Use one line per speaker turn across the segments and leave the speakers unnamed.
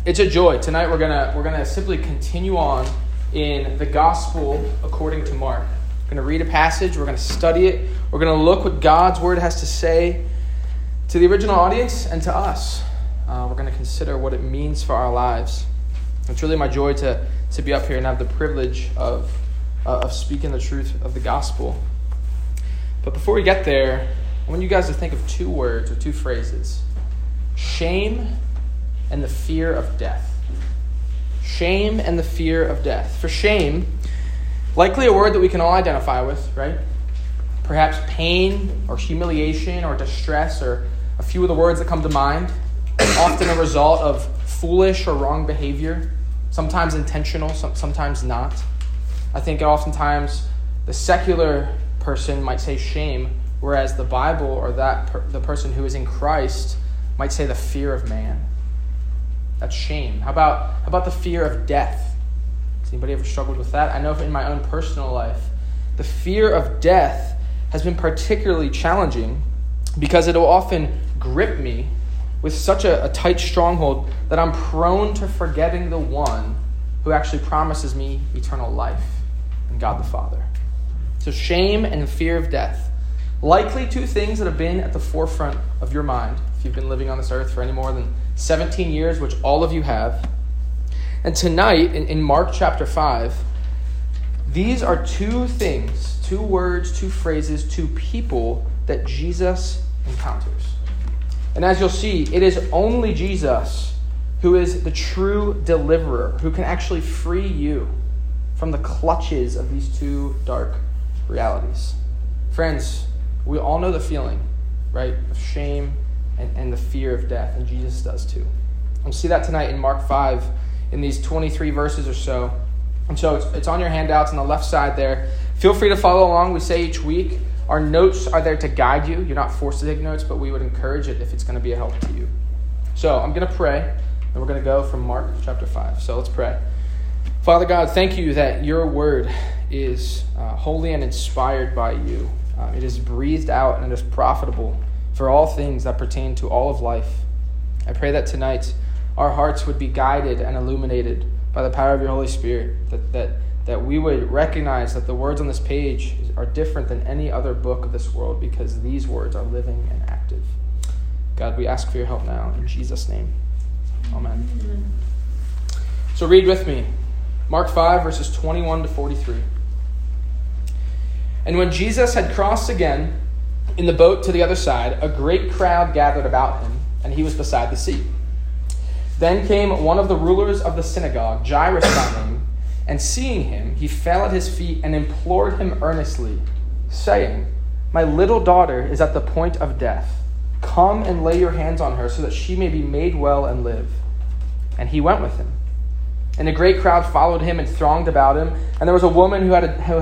It's a joy. Tonight we're gonna simply continue on in the gospel according to Mark. We're gonna read a passage, we're gonna study it, we're gonna look what God's word has to say to the original audience and to us. We're gonna consider what it means for our lives. It's really my joy to be up here and have the privilege of speaking the truth of the gospel. But before we get there, I want you guys to think of two words or two phrases: shame and the fear of death. Shame and the fear of death. For shame, likely a word that we can all identify with, right? Perhaps pain or humiliation or distress or a few of the words that come to mind, often a result of foolish or wrong behavior, sometimes intentional, sometimes not. I think oftentimes the secular person might say shame, whereas the Bible or the person who is in Christ might say the fear of man. That's shame. How about the fear of death? Has anybody ever struggled with that? I know in my own personal life, the fear of death has been particularly challenging because it will often grip me with such a tight stronghold that I'm prone to forgetting the one who actually promises me eternal life in God the Father. So shame and the fear of death. Likely two things that have been at the forefront of your mind if you've been living on this earth for any more than 17 years, which all of you have. And tonight, in Mark chapter 5, these are two things, two words, two phrases, two people that Jesus encounters. And as you'll see, it is only Jesus who is the true deliverer, who can actually free you from the clutches of these two dark realities. Friends, we all know the feeling, right, of shame and the fear of death, and Jesus does too. We'll see that tonight in Mark 5, in these 23 verses or so. And so it's on your handouts on the left side there. Feel free to follow along. We say each week, our notes are there to guide you. You're not forced to take notes, but we would encourage it if it's going to be a help to you. So I'm going to pray, and we're going to go from Mark chapter 5. So let's pray. Father God, thank you that your word is holy and inspired by you. It is breathed out and it is profitable for all things that pertain to all of life. I pray that tonight our hearts would be guided and illuminated by the power of your Holy Spirit, that we would recognize that the words on this page are different than any other book of this world because these words are living and active. God, we ask for your help now in Jesus' name. Amen. Amen. So read with me. Mark 5, verses 21 to 43. And when Jesus had crossed again in the boat to the other side, a great crowd gathered about him, and he was beside the sea. Then came one of the rulers of the synagogue, Jairus by name, and seeing him, he fell at his feet and implored him earnestly, saying, "My little daughter is at the point of death. Come and lay your hands on her so that she may be made well and live." And he went with him. And a great crowd followed him and thronged about him. And there was a woman who had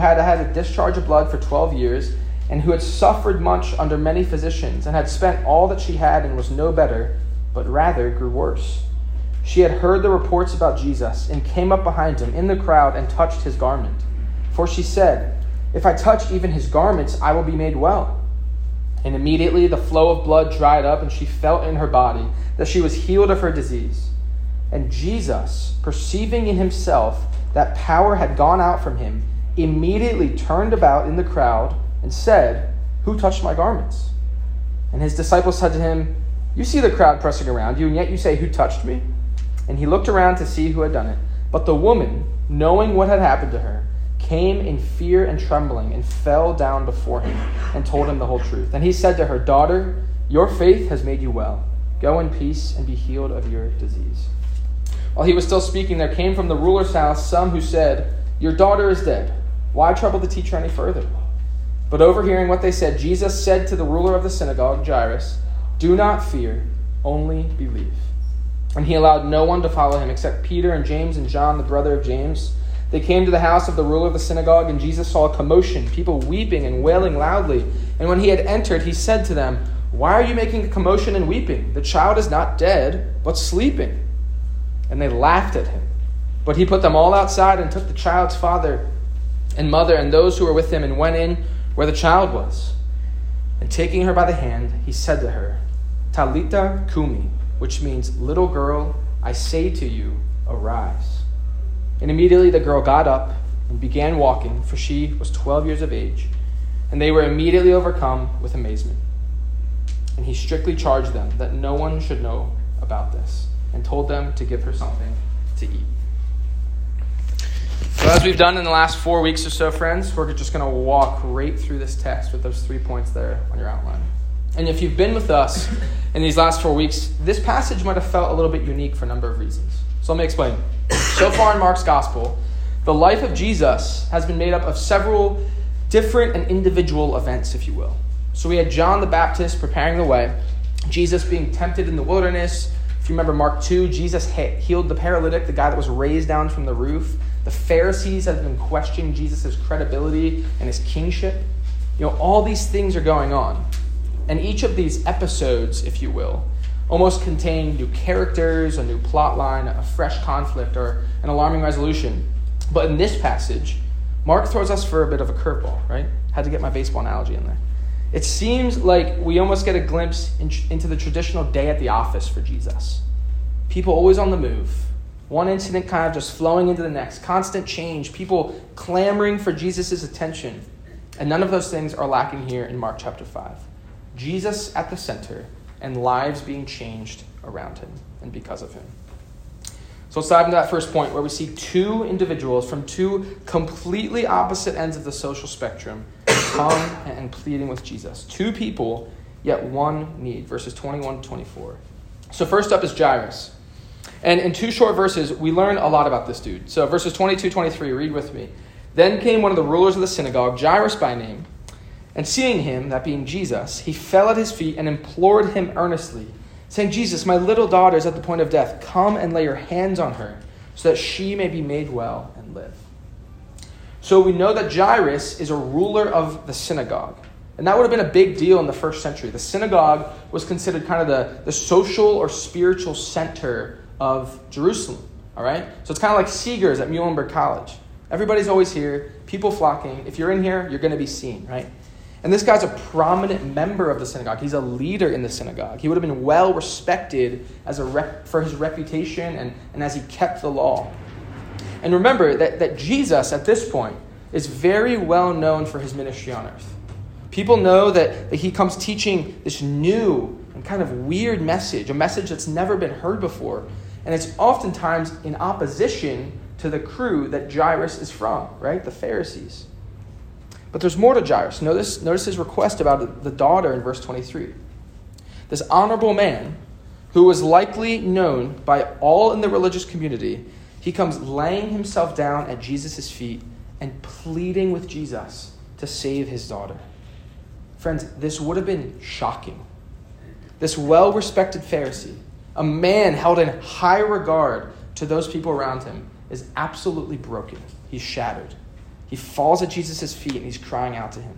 a discharge of blood for 12 years, and who had suffered much under many physicians, and had spent all that she had and was no better, but rather grew worse. She had heard the reports about Jesus, and came up behind him in the crowd and touched his garment. For she said, "If I touch even his garments, I will be made well." And immediately the flow of blood dried up, and she felt in her body that she was healed of her disease. And Jesus, perceiving in himself that power had gone out from him, immediately turned about in the crowd and said, "Who touched my garments?" And his disciples said to him, "You see the crowd pressing around you, and yet you say, 'Who touched me?'" And he looked around to see who had done it. But the woman, knowing what had happened to her, came in fear and trembling and fell down before him and told him the whole truth. And he said to her, "Daughter, your faith has made you well. Go in peace and be healed of your disease." While he was still speaking, there came from the ruler's house some who said, "Your daughter is dead. Why trouble the teacher any further?" But overhearing what they said, Jesus said to the ruler of the synagogue, Jairus, "Do not fear, only believe." And he allowed no one to follow him except Peter and James and John, the brother of James. They came to the house of the ruler of the synagogue, and Jesus saw a commotion, people weeping and wailing loudly. And when he had entered, he said to them, "Why are you making a commotion and weeping? The child is not dead, but sleeping." And they laughed at him. But he put them all outside and took the child's father and mother and those who were with him and went in where the child was. And taking her by the hand, he said to her, "Talitha cumi," which means, "Little girl, I say to you, arise." And immediately the girl got up and began walking, for she was 12 years of age. And they were immediately overcome with amazement. And he strictly charged them that no one should know about this, and told them to give her something to eat. So as we've done in the last 4 weeks or so, friends, we're just going to walk right through this text with those 3 points there on your outline. And if you've been with us in these last 4 weeks, this passage might have felt a little bit unique for a number of reasons. So let me explain. So far in Mark's gospel, the life of Jesus has been made up of several different and individual events, if you will. So we had John the Baptist preparing the way, Jesus being tempted in the wilderness. If you remember Mark 2, Jesus healed the paralytic, the guy that was raised down from the roof. The Pharisees have been questioning Jesus' credibility and his kingship. All these things are going on. And each of these episodes, if you will, almost contain new characters, a new plot line, a fresh conflict, or an alarming resolution. But in this passage, Mark throws us for a bit of a curveball, right? Had to get my baseball analogy in there. It seems like we almost get a glimpse into the traditional day at the office for Jesus. People always on the move. One incident kind of just flowing into the next. Constant change. People clamoring for Jesus' attention. And none of those things are lacking here in Mark chapter 5. Jesus at the center and lives being changed around him and because of him. So let's dive into that first point where we see two individuals from two completely opposite ends of the social spectrum come and pleading with Jesus. Two people, yet one need. Verses 21 to 24. So first up is Jairus. And in 2 short verses, we learn a lot about this dude. So verses 22, 23, read with me. Then came one of the rulers of the synagogue, Jairus by name, and seeing him, that being Jesus, he fell at his feet and implored him earnestly, saying, "Jesus, my little daughter is at the point of death. Come and lay your hands on her, so that she may be made well and live." So we know that Jairus is a ruler of the synagogue. And that would have been a big deal in the first century. The synagogue was considered kind of the social or spiritual center of Jerusalem. All right? So it's kind of like Seegers at Muhlenberg College. Everybody's always here, people flocking. If you're in here, you're going to be seen, right? And this guy's a prominent member of the synagogue. He's a leader in the synagogue. He would have been well respected for his reputation and as he kept the law. And remember that Jesus, at this point, is very well known for his ministry on earth. People know that he comes teaching this new and kind of weird message, a message that's never been heard before. And it's oftentimes in opposition to the crew that Jairus is from, right? The Pharisees. But there's more to Jairus. Notice his request about the daughter in verse 23. This honorable man, who was likely known by all in the religious community, he comes laying himself down at Jesus' feet and pleading with Jesus to save his daughter. Friends, this would have been shocking. This well-respected Pharisee, a man held in high regard to those people around him, is absolutely broken. He's shattered. He falls at Jesus' feet and he's crying out to him.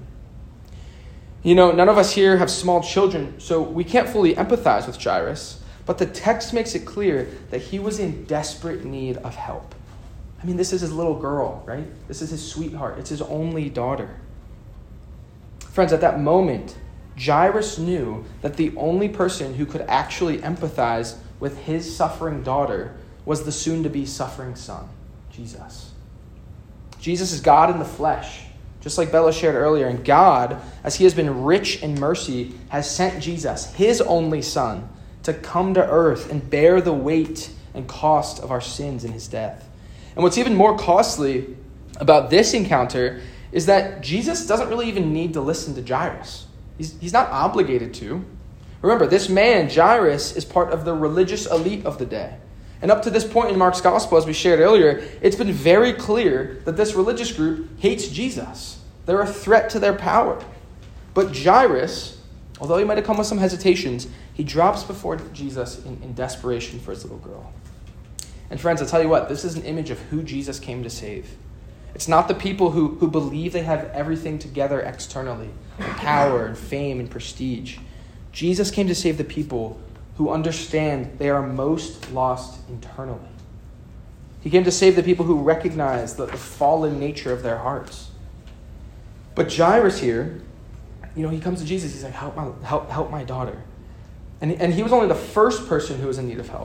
None of us here have small children, so we can't fully empathize with Jairus, but the text makes it clear that he was in desperate need of help. This is his little girl, right? This is his sweetheart. It's his only daughter. Friends, at that moment, Jairus knew that the only person who could actually empathize with his suffering daughter was the soon-to-be suffering son, Jesus. Jesus is God in the flesh, just like Bella shared earlier. And God, as he has been rich in mercy, has sent Jesus, his only son, to come to earth and bear the weight and cost of our sins in his death. And what's even more costly about this encounter is that Jesus doesn't really even need to listen to Jairus. He's not obligated to. Remember, this man, Jairus, is part of the religious elite of the day. And up to this point in Mark's gospel, as we shared earlier, it's been very clear that this religious group hates Jesus. They're a threat to their power. But Jairus, although he might have come with some hesitations, he drops before Jesus in desperation for his little girl. And friends, I'll tell you what, this is an image of who Jesus came to save. It's not the people who believe they have everything together externally, power and fame and prestige. Jesus came to save the people who understand they are most lost internally. He came to save the people who recognize the fallen nature of their hearts. But Jairus here, he comes to Jesus. He's like, help my daughter. And he was only the first person who was in need of help.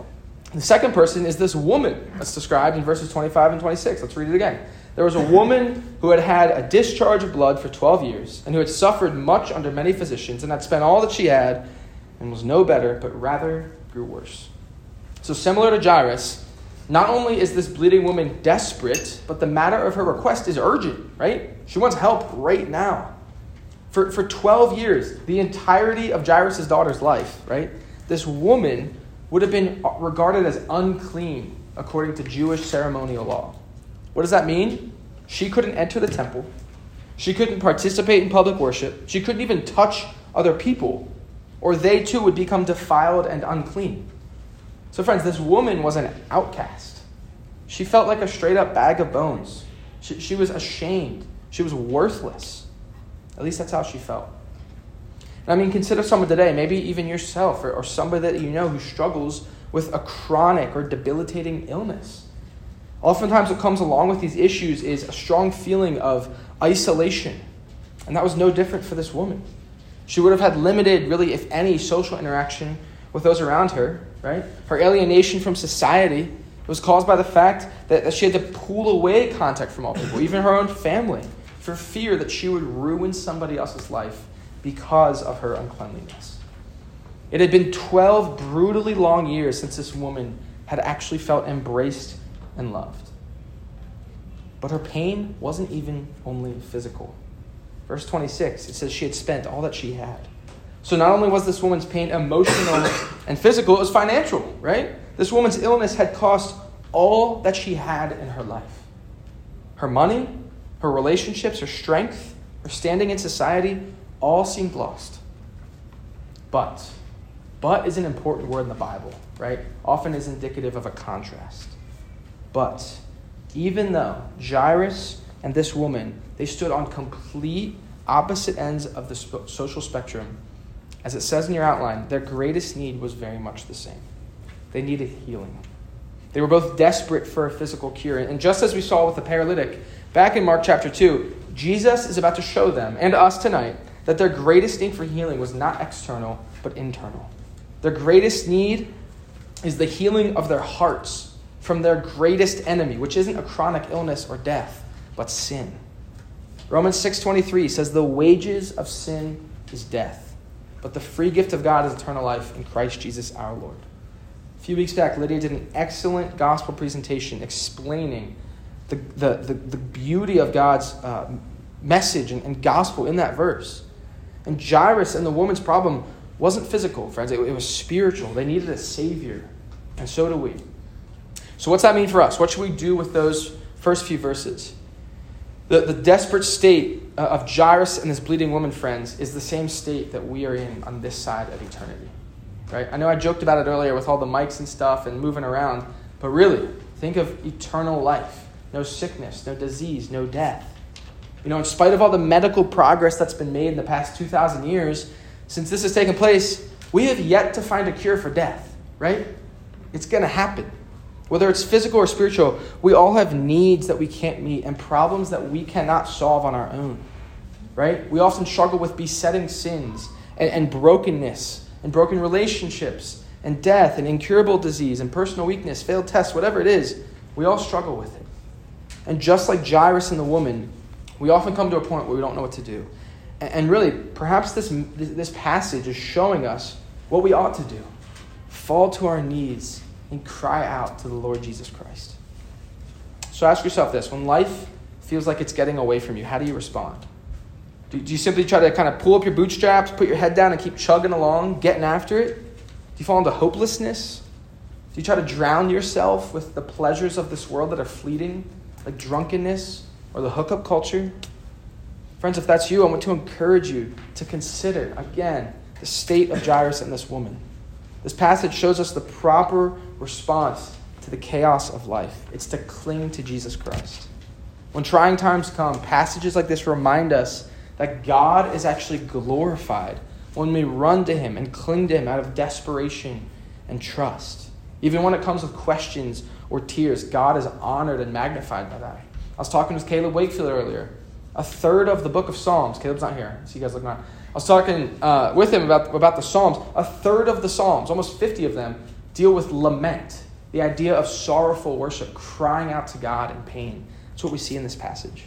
The second person is this woman that's described in verses 25 and 26. Let's read it again. There was a woman who had had a discharge of blood for 12 years and who had suffered much under many physicians and had spent all that she had and was no better, but rather grew worse. So similar to Jairus, not only is this bleeding woman desperate, but the matter of her request is urgent, right? She wants help right now. For 12 years, the entirety of Jairus' daughter's life, right? This woman would have been regarded as unclean according to Jewish ceremonial law. What does that mean? She couldn't enter the temple. She couldn't participate in public worship. She couldn't even touch other people, or they too would become defiled and unclean. So friends, this woman was an outcast. She felt like a straight up bag of bones. She was ashamed. She was worthless. At least that's how she felt. And I mean, consider someone today, maybe even yourself or somebody that you know who struggles with a chronic or debilitating illness. Oftentimes what comes along with these issues is a strong feeling of isolation. And that was no different for this woman. She would have had limited, really, if any, social interaction with those around her, right? Her alienation from society was caused by the fact that she had to pull away contact from all people, even her own family, for fear that she would ruin somebody else's life because of her uncleanliness. It had been 12 brutally long years since this woman had actually felt embraced and loved. But her pain wasn't even only physical. Verse 26, it says she had spent all that she had. So not only was this woman's pain emotional and physical, it was financial, right? This woman's illness had cost all that she had in her life. Her money, her relationships, her strength, her standing in society, all seemed lost. But is an important word in the Bible, right? Often is indicative of a contrast. But even though Jairus and this woman, they stood on complete opposite ends of the social spectrum, as it says in your outline, their greatest need was very much the same. They needed healing. They were both desperate for a physical cure. And just as we saw with the paralytic, back in Mark chapter 2, Jesus is about to show them, and us tonight, that their greatest need for healing was not external, but internal. Their greatest need is the healing of their hearts from their greatest enemy, which isn't a chronic illness or death, but sin. Romans 6:23 says, the wages of sin is death, but the free gift of God is eternal life in Christ Jesus our Lord. A few weeks back, Lydia did an excellent gospel presentation explaining the beauty of God's message and gospel in that verse. And Jairus and the woman's problem wasn't physical, friends. It was spiritual. They needed a savior, and so do we. So what's that mean for us? What should we do with those first few verses? The desperate state of Jairus and this bleeding woman, friends, is the same state that we are in on this side of eternity. Right? I know I joked about it earlier with all the mics and stuff and moving around, but really, think of eternal life. No sickness, no disease, no death. You know, in spite of all the medical progress that's been made in the past 2,000 years, since this has taken place, we have yet to find a cure for death, right? It's going to happen. Whether it's physical or spiritual, we all have needs that we can't meet and problems that we cannot solve on our own, right? We often struggle with besetting sins and brokenness and broken relationships and death and incurable disease and personal weakness, failed tests, whatever it is, we all struggle with it. And just like Jairus and the woman, we often come to a point where we don't know what to do. And really, perhaps this passage is showing us what we ought to do. Fall to our knees and cry out to the Lord Jesus Christ. So ask yourself this. When life feels like it's getting away from you, how do you respond? Do you simply try to kind of pull up your bootstraps, put your head down and keep chugging along, getting after it? Do you fall into hopelessness? Do you try to drown yourself with the pleasures of this world that are fleeting, like drunkenness or the hookup culture? Friends, if that's you, I want to encourage you to consider, again, the state of Jairus and this woman. This passage shows us the proper response to the chaos of life. It's to cling to Jesus Christ. When trying times come, passages like this remind us that God is actually glorified when we run to him and cling to him out of desperation and trust. Even when it comes with questions or tears, God is honored and magnified by that. I was talking with Caleb Wakefield earlier. A third of the book of Psalms, Caleb's not here, so you guys look around. I was talking with him about the Psalms. A third of the Psalms, almost 50 of them, deal with lament. The idea of sorrowful worship, crying out to God in pain. That's what we see in this passage.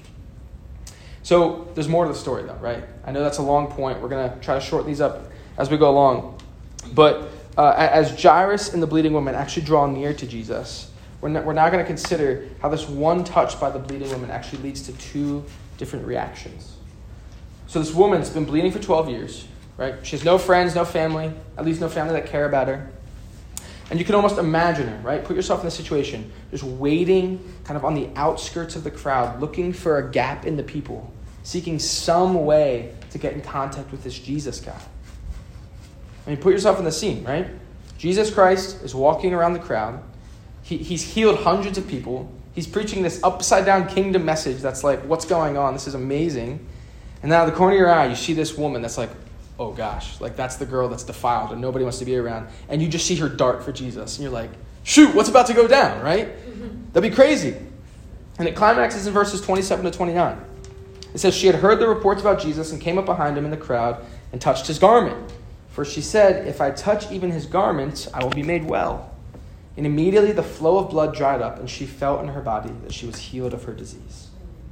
So there's more to the story though, right? I know that's a long point. We're going to try to shorten these up as we go along. But as Jairus and the bleeding woman actually draw near to Jesus, we're now going to consider how this one touch by the bleeding woman actually leads to two different reactions. So this woman's been bleeding for 12 years, right? She has no friends, no family, at least no family that care about her. And you can almost imagine her, right? Put yourself in this situation, just waiting kind of on the outskirts of the crowd, looking for a gap in the people, seeking some way to get in contact with this Jesus guy. I mean, put yourself in the scene, right? Jesus Christ is walking around the crowd. He's healed hundreds of people. He's preaching this upside-down kingdom message that's like, what's going on? This is amazing. And then out of the corner of your eye, you see this woman that's like, oh gosh, like that's the girl that's defiled and nobody wants to be around. And you just see her dart for Jesus. And you're like, shoot, what's about to go down, right? That'd be crazy. And it climaxes in verses 27 to 29. It says, she had heard the reports about Jesus and came up behind him in the crowd and touched his garment. For she said, if I touch even his garment, I will be made well. And immediately the flow of blood dried up, and she felt in her body that she was healed of her disease.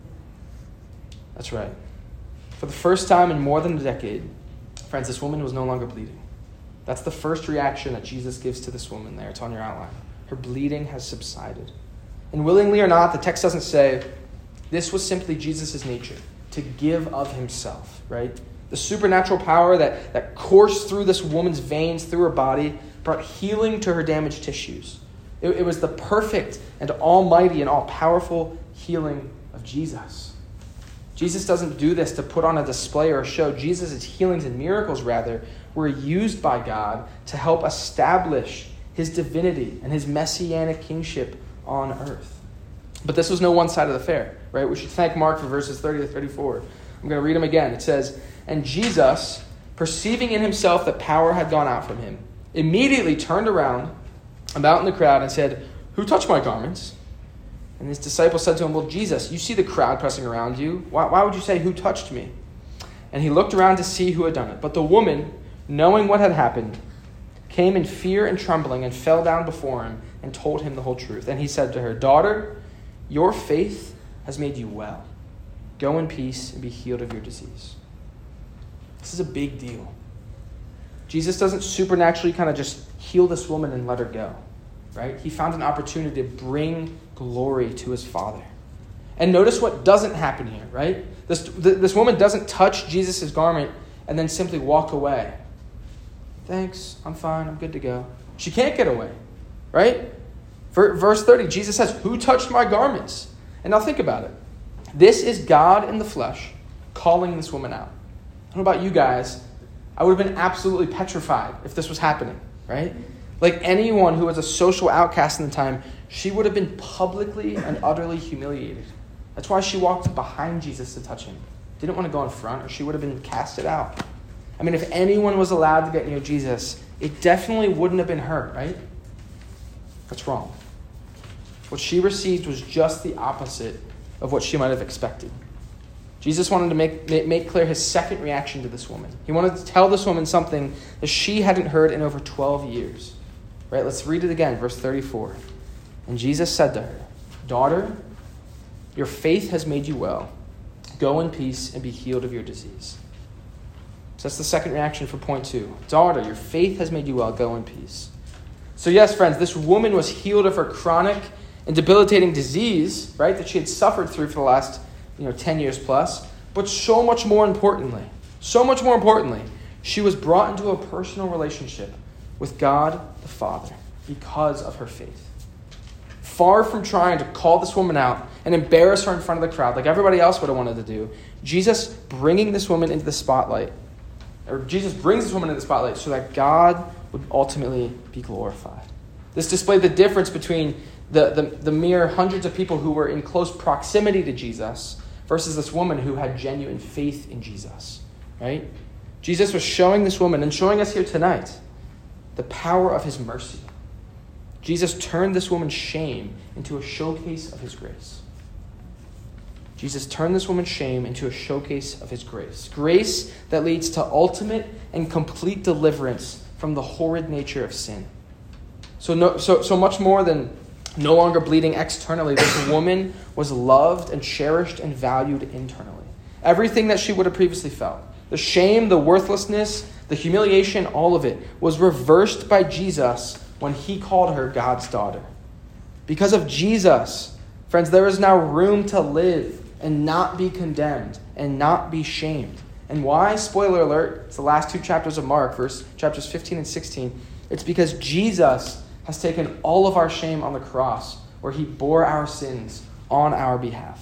That's right. For the first time in more than a decade, friends, this woman was no longer bleeding. That's the first reaction that Jesus gives to this woman there. It's on your outline. Her bleeding has subsided. And willingly or not, the text doesn't say, this was simply Jesus' nature, to give of himself, right? The supernatural power that coursed through this woman's veins, through her body, brought healing to her damaged tissues. It was the perfect and almighty and all-powerful healing of Jesus. Jesus doesn't do this to put on a display or a show. Jesus' healings and miracles, rather, were used by God to help establish his divinity and his messianic kingship on earth. But this was no one-sided affair, right? We should thank Mark for verses 30 to 34. I'm going to read them again. It says, and Jesus, perceiving in himself that power had gone out from him, immediately turned around about in the crowd and said, who touched my garments? And his disciples said to him, well, Jesus, you see the crowd pressing around you. Why would you say, who touched me? And he looked around to see who had done it. But the woman, knowing what had happened, came in fear and trembling and fell down before him and told him the whole truth. And he said to her, daughter, your faith has made you well. Go in peace and be healed of your disease. This is a big deal. Jesus doesn't supernaturally kind of just heal this woman and let her go, right? He found an opportunity to bring glory to his Father. And notice what doesn't happen here, right? This woman doesn't touch Jesus' garment and then simply walk away. Thanks, I'm fine, I'm good to go. She can't get away, right? Verse 30, Jesus says, who touched my garments? And now think about it. This is God in the flesh calling this woman out. I don't know about you guys. I would have been absolutely petrified if this was happening, right? Like anyone who was a social outcast in the time, she would have been publicly and utterly humiliated. That's why she walked behind Jesus to touch him. Didn't want to go in front, or she would have been casted out. I mean, if anyone was allowed to get near Jesus, it definitely wouldn't have been her, right? That's wrong. What she received was just the opposite of what she might have expected. Jesus wanted to make clear his second reaction to this woman. He wanted to tell this woman something that she hadn't heard in over 12 years. Right? Let's read it again, verse 34. And Jesus said to her, daughter, your faith has made you well. Go in peace and be healed of your disease. So that's the second reaction for point 2. Daughter, your faith has made you well. Go in peace. So yes, friends, this woman was healed of her chronic and debilitating disease, right, that she had suffered through for the last 10 years plus. But so much more importantly, she was brought into a personal relationship with God the Father because of her faith. Far from trying to call this woman out and embarrass her in front of the crowd like everybody else would have wanted to do, Jesus brings this woman into the spotlight so that God would ultimately be glorified. This displayed the difference between the mere hundreds of people who were in close proximity to Jesus versus this woman who had genuine faith in Jesus, right? Jesus was showing this woman and showing us here tonight the power of his mercy. Jesus turned this woman's shame into a showcase of his grace. Jesus turned this woman's shame into a showcase of his grace. Grace that leads to ultimate and complete deliverance from the horrid nature of sin. So much more than no longer bleeding externally, this woman was loved and cherished and valued internally. Everything that she would have previously felt, the shame, the worthlessness, the humiliation, all of it was reversed by Jesus when he called her God's daughter. Because of Jesus, friends, there is now room to live and not be condemned and not be shamed. And why? Spoiler alert, it's the last 2 chapters of Mark, chapters 15 and 16. It's because Jesus has taken all of our shame on the cross, where he bore our sins on our behalf.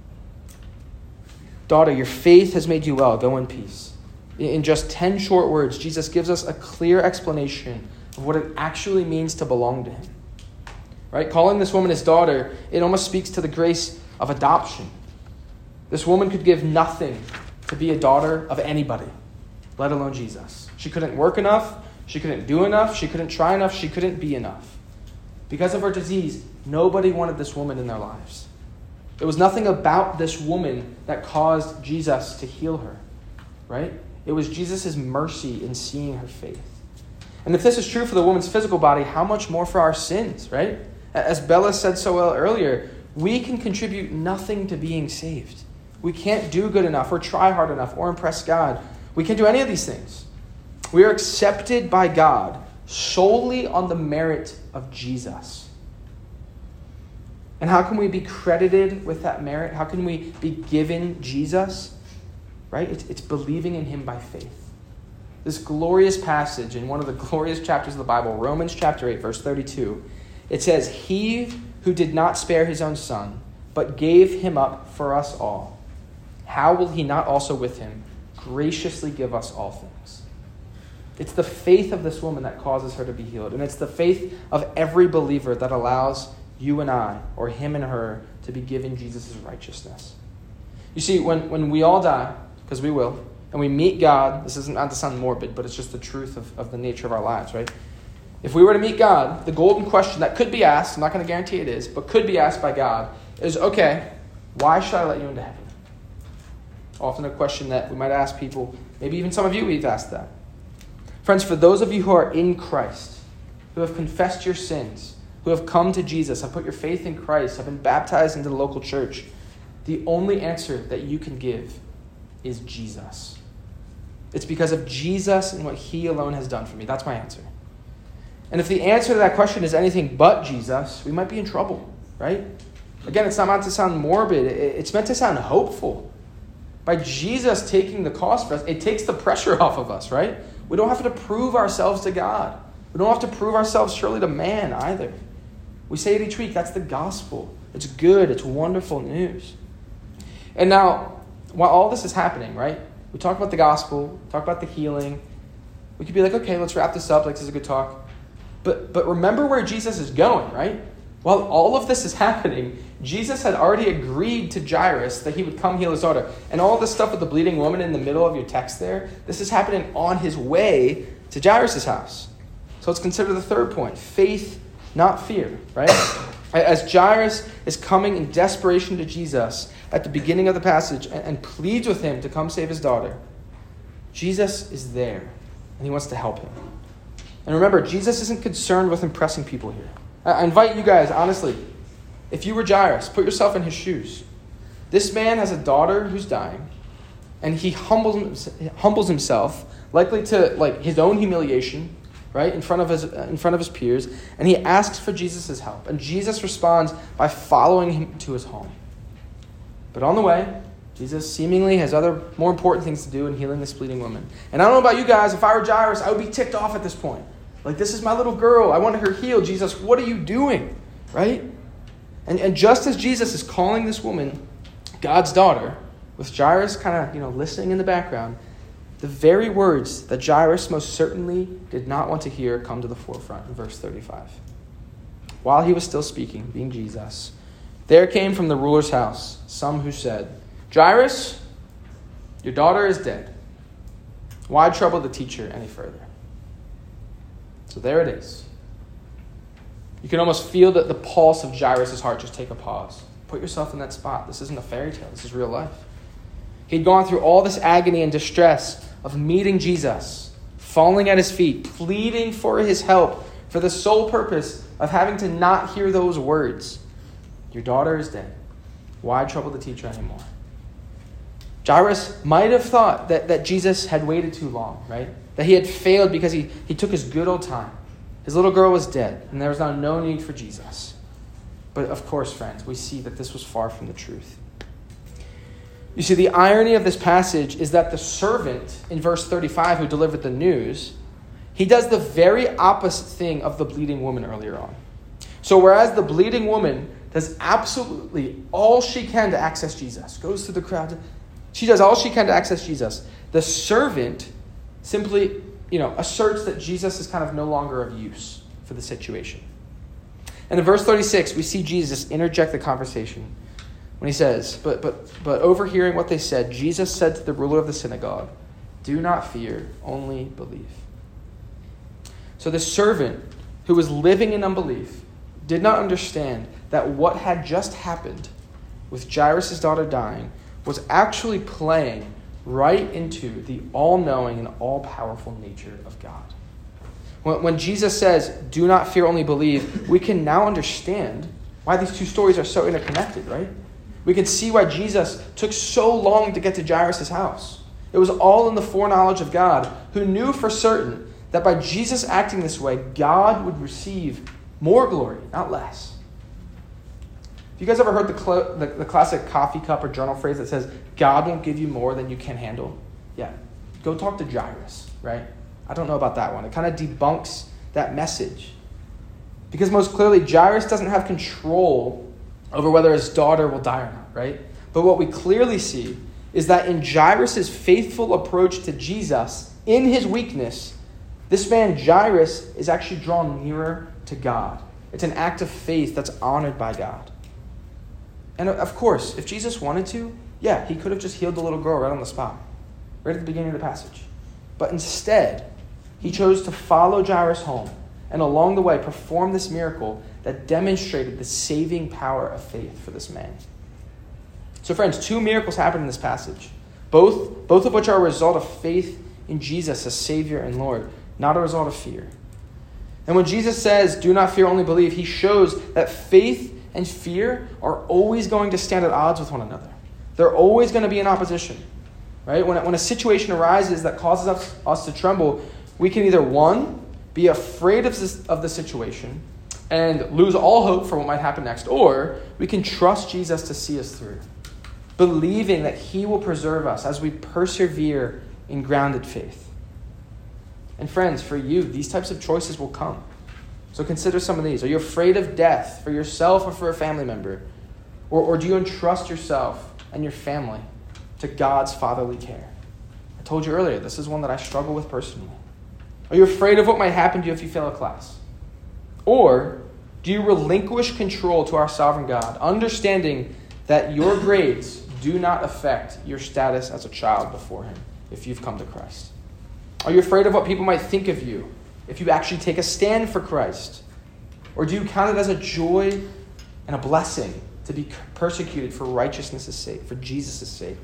Daughter, your faith has made you well. Go in peace. In just 10 short words, Jesus gives us a clear explanation of what it actually means to belong to him. Right? Calling this woman his daughter, it almost speaks to the grace of adoption. This woman could give nothing to be a daughter of anybody, let alone Jesus. She couldn't work enough. She couldn't do enough. She couldn't try enough. She couldn't be enough. Because of her disease, nobody wanted this woman in their lives. It was nothing about this woman that caused Jesus to heal her, right? It was Jesus' mercy in seeing her faith. And if this is true for the woman's physical body, how much more for our sins, right? As Bella said so well earlier, we can contribute nothing to being saved. We can't do good enough or try hard enough or impress God. We can't do any of these things. We are accepted by God solely on the merit of Jesus. And how can we be credited with that merit? How can we be given Jesus? Right? It's believing in him by faith. This glorious passage in one of the glorious chapters of the Bible, Romans chapter 8, verse 32, it says, "He who did not spare his own son, but gave him up for us all, how will he not also with him graciously give us all things?" It's the faith of this woman that causes her to be healed. And it's the faith of every believer that allows you and I, or him and her, to be given Jesus' righteousness. You see, when we all die, because we will, and we meet God, this isn't not to sound morbid, but it's just the truth of the nature of our lives, right? If we were to meet God, the golden question that could be asked, I'm not going to guarantee it is, but could be asked by God, is, okay, why should I let you into heaven? Often a question that we might ask people, maybe even some of you we've asked that. Friends, for those of you who are in Christ, who have confessed your sins, who have come to Jesus, have put your faith in Christ, have been baptized into the local church, the only answer that you can give is Jesus. It's because of Jesus and what he alone has done for me. That's my answer. And if the answer to that question is anything but Jesus, we might be in trouble, right? Again, it's not meant to sound morbid. It's meant to sound hopeful. By Jesus taking the cost for us, it takes the pressure off of us, right? We don't have to prove ourselves to God. We don't have to prove ourselves surely to man either. We say it each week, that's the gospel. It's good, it's wonderful news. And now, while all this is happening, right? We talk about the gospel, talk about the healing. We could be like, okay, let's wrap this up, like this is a good talk. But remember where Jesus is going, right? While all of this is happening, Jesus had already agreed to Jairus that he would come heal his daughter. And all this stuff with the bleeding woman in the middle of your text there, this is happening on his way to Jairus' house. So let's consider the third point, faith, not fear, right? As Jairus is coming in desperation to Jesus at the beginning of the passage and pleads with him to come save his daughter, Jesus is there and he wants to help him. And remember, Jesus isn't concerned with impressing people here. I invite you guys, honestly, if you were Jairus, put yourself in his shoes. This man has a daughter who's dying, and he humbles himself, likely to like his own humiliation, right, in front of his peers, and he asks for Jesus' help. And Jesus responds by following him to his home. But on the way, Jesus seemingly has other more important things to do in healing this bleeding woman. And I don't know about you guys, if I were Jairus, I would be ticked off at this point. Like, this is my little girl. I want her healed. Jesus, what are you doing? Right? And just as Jesus is calling this woman God's daughter, with Jairus kind of, listening in the background, the very words that Jairus most certainly did not want to hear come to the forefront in verse 35. While he was still speaking, being Jesus, there came from the ruler's house some who said, "Jairus, your daughter is dead. Why trouble the teacher any further?" So there it is. You can almost feel the pulse of Jairus' heart just take a pause. Put yourself in that spot. This isn't a fairy tale. This is real life. He'd gone through all this agony and distress of meeting Jesus, falling at his feet, pleading for his help for the sole purpose of having to not hear those words. Your daughter is dead. Why trouble the teacher anymore? Jairus might have thought that Jesus had waited too long, right? That he had failed because he took his good old time. His little girl was dead, and there was now no need for Jesus. But of course, friends, we see that this was far from the truth. You see, the irony of this passage is that the servant in verse 35 who delivered the news, he does the very opposite thing of the bleeding woman earlier on. So whereas the bleeding woman does absolutely all she can to access Jesus, goes through the crowd, she does all she can to access Jesus, the servant simply, asserts that Jesus is kind of no longer of use for the situation. And in verse 36, we see Jesus interject the conversation when he says, but overhearing what they said, Jesus said to the ruler of the synagogue, "Do not fear, only believe." So the servant who was living in unbelief did not understand that what had just happened with Jairus' daughter dying was actually playing right into the all-knowing and all-powerful nature of God. When Jesus says, "Do not fear, only believe," we can now understand why these two stories are so interconnected, right? We can see why Jesus took so long to get to Jairus' house. It was all in the foreknowledge of God, who knew for certain that by Jesus acting this way, God would receive more glory, not less. Have you guys ever heard the classic coffee cup or journal phrase that says, "God won't give you more than you can handle"? Yeah, go talk to Jairus, right? I don't know about that one. It kind of debunks that message. Because most clearly, Jairus doesn't have control over whether his daughter will die or not, right? But what we clearly see is that in Jairus' faithful approach to Jesus, in his weakness, this man Jairus is actually drawn nearer to God. It's an act of faith that's honored by God. And of course, if Jesus wanted to, yeah, he could have just healed the little girl right on the spot, right at the beginning of the passage. But instead, he chose to follow Jairus home and along the way perform this miracle that demonstrated the saving power of faith for this man. So friends, two miracles happen in this passage, both of which are a result of faith in Jesus as Savior and Lord, not a result of fear. And when Jesus says, "Do not fear, only believe," he shows that faith and fear are always going to stand at odds with one another. They're always going to be in opposition, right? When a situation arises that causes us to tremble, we can either, one, be afraid of the situation and lose all hope for what might happen next, or we can trust Jesus to see us through, believing that he will preserve us as we persevere in grounded faith. And friends, for you, these types of choices will come. So consider some of these. Are you afraid of death for yourself or for a family member? Or do you entrust yourself and your family to God's fatherly care? I told you earlier, this is one that I struggle with personally. Are you afraid of what might happen to you if you fail a class? Or do you relinquish control to our sovereign God, understanding that your grades do not affect your status as a child before him if you've come to Christ? Are you afraid of what people might think of you if you actually take a stand for Christ? Or do you count it as a joy and a blessing to be persecuted for righteousness' sake, for Jesus' sake?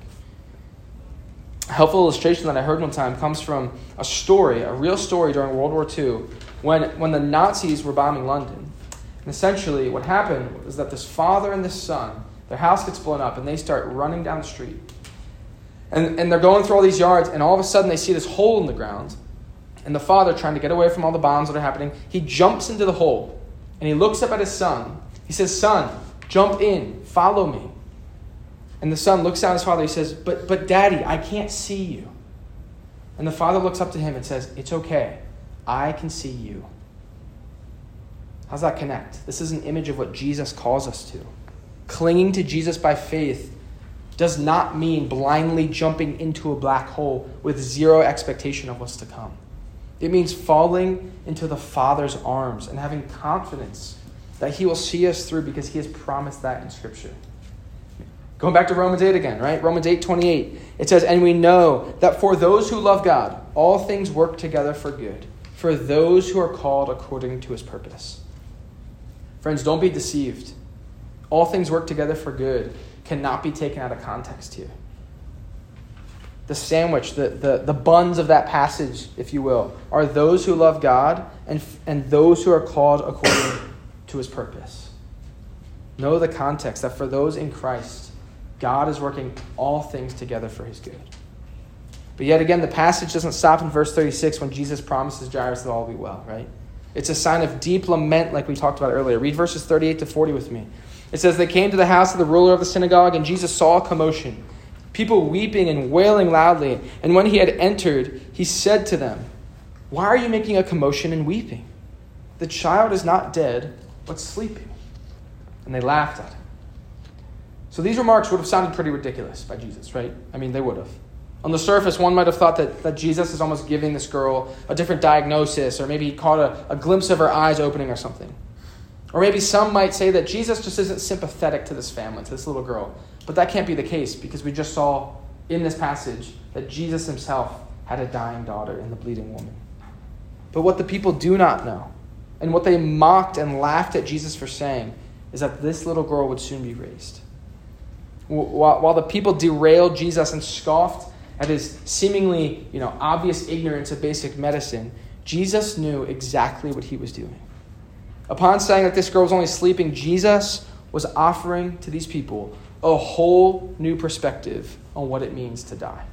A helpful illustration that I heard one time comes from a story, a real story during World War II, when the Nazis were bombing London. And essentially what happened was that this father and this son, their house gets blown up and they start running down the street. And they're going through all these yards, and all of a sudden they see this hole in the ground. And the father, trying to get away from all the bombs that are happening, he jumps into the hole. And he looks up at his son. He says, "Son, jump in, follow me." And the son looks at his father. He says, but Daddy, I can't see you. And the father looks up to him and says, "It's okay. I can see you." How's that connect? This is an image of what Jesus calls us to. Clinging to Jesus by faith does not mean blindly jumping into a black hole with zero expectation of what's to come. It means falling into the Father's arms and having confidence that he will see us through because he has promised that in Scripture. Going back to Romans 8 again, right? Romans 8:28. It says, "And we know that for those who love God, all things work together for good, for those who are called according to his purpose." Friends, don't be deceived. All things work together for good cannot be taken out of context here. the sandwich, the buns of that passage, if you will, are those who love God and those who are called according to his purpose. Know the context that for those in Christ, God is working all things together for his good. But yet again, the passage doesn't stop in verse 36 when Jesus promises Jairus that all will be well, right? It's a sign of deep lament like we talked about earlier. Read verses 38 to 40 with me. It says, they came to the house of the ruler of the synagogue, and Jesus saw a commotion, people weeping and wailing loudly. And when he had entered, he said to them, why are you making a commotion and weeping? The child is not dead, but sleeping. And they laughed at him. So these remarks would have sounded pretty ridiculous by Jesus, right? I mean, they would have. On the surface, one might have thought that Jesus is almost giving this girl a different diagnosis, or maybe he caught a glimpse of her eyes opening or something. Or maybe some might say that Jesus just isn't sympathetic to this family, to this little girl. But that can't be the case, because we just saw in this passage that Jesus himself had a dying daughter in the bleeding woman. But what the people do not know, and what they mocked and laughed at Jesus for saying, is that this little girl would soon be raised. While the people derailed Jesus and scoffed at his seemingly, obvious ignorance of basic medicine, Jesus knew exactly what he was doing. Upon saying that this girl was only sleeping, Jesus was offering to these people a whole new perspective on what it means to die.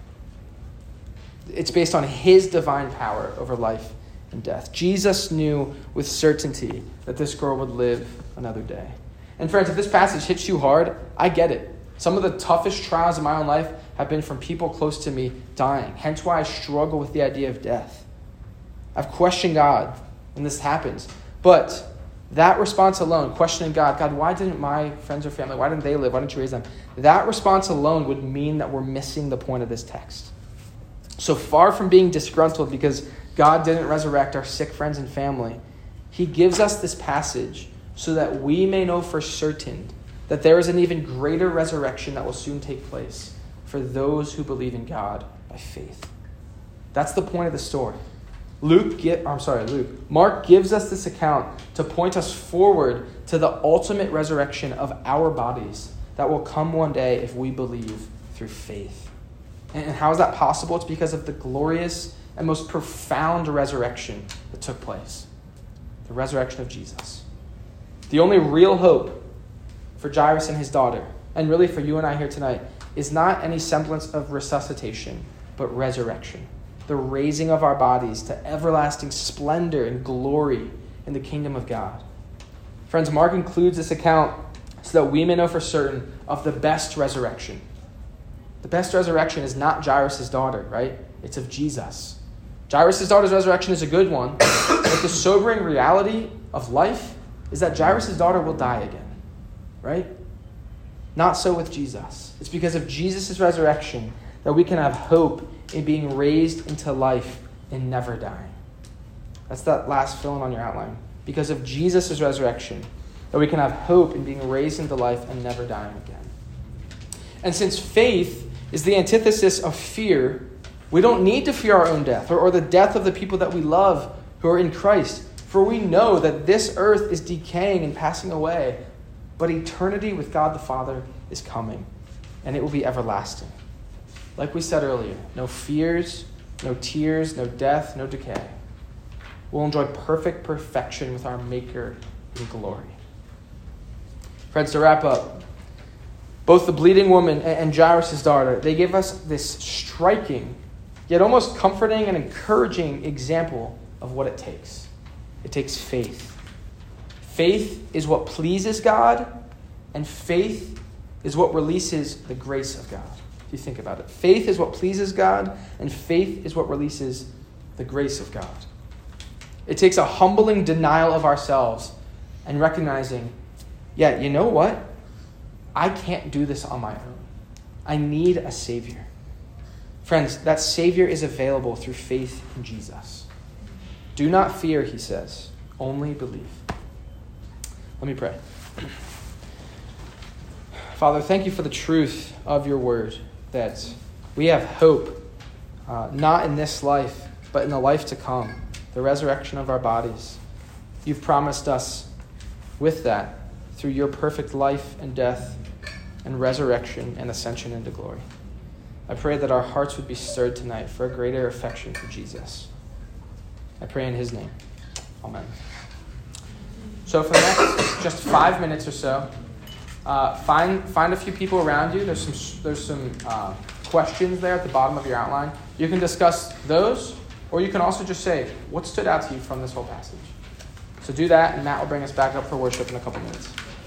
It's based on his divine power over life and death. Jesus knew with certainty that this girl would live another day. And friends, if this passage hits you hard, I get it. Some of the toughest trials of my own life have been from people close to me dying. Hence why I struggle with the idea of death. I've questioned God when this happens. But that response alone, questioning God, why didn't my friends or family, why didn't they live? Why didn't you raise them? That response alone would mean that we're missing the point of this text. So far from being disgruntled because God didn't resurrect our sick friends and family, he gives us this passage so that we may know for certain that there is an even greater resurrection that will soon take place for those who believe in God by faith. That's the point of the story. Mark gives us this account to point us forward to the ultimate resurrection of our bodies that will come one day if we believe through faith. And how is that possible? It's because of the glorious and most profound resurrection that took place. The resurrection of Jesus. The only real hope for Jairus and his daughter, and really for you and I here tonight, is not any semblance of resuscitation, but resurrection. The raising of our bodies to everlasting splendor and glory in the kingdom of God. Friends, Mark includes this account so that we may know for certain of the best resurrection. The best resurrection is not Jairus' daughter, right? It's of Jesus. Jairus' daughter's resurrection is a good one, but the sobering reality of life is that Jairus' daughter will die again, right? Not so with Jesus. It's because of Jesus' resurrection that we can have hope in being raised into life and never dying. That's that last fill-in on your outline. Because of Jesus' resurrection, that we can have hope in being raised into life and never dying again. And since faith is the antithesis of fear, we don't need to fear our own death or the death of the people that we love who are in Christ. For we know that this earth is decaying and passing away, but eternity with God the Father is coming, and it will be everlasting. Like we said earlier, no fears, no tears, no death, no decay. We'll enjoy perfect perfection with our Maker in glory. Friends, to wrap up, both the bleeding woman and Jairus' daughter, they give us this striking, yet almost comforting and encouraging example of what it takes. It takes faith. Faith is what pleases God, and faith is what releases the grace of God. If you think about it. Faith is what pleases God, and faith is what releases the grace of God. It takes a humbling denial of ourselves and recognizing, you know what? I can't do this on my own. I need a Savior. Friends, that Savior is available through faith in Jesus. Do not fear, he says. Only believe. Let me pray. Father, thank you for the truth of your word, that we have hope, not in this life, but in the life to come, the resurrection of our bodies. You've promised us with that through your perfect life and death and resurrection and ascension into glory. I pray that our hearts would be stirred tonight for a greater affection for Jesus. I pray in his name. Amen. So for the next just 5 minutes or so, find a few people around you. There's some questions there at the bottom of your outline. You can discuss those, or you can also just say, what stood out to you from this whole passage? So do that, and Matt will bring us back up for worship in a couple minutes.